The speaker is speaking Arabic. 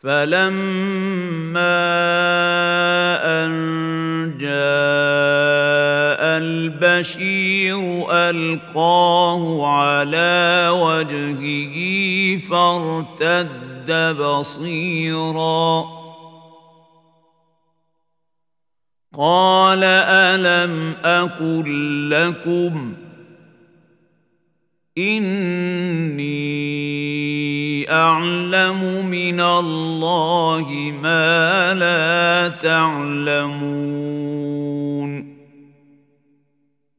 فلما أن جاء البشير ألقاه على وجهه فارتد بصيرا قال ألم أقل لكم إني أعلم من الله ما لا تعلمون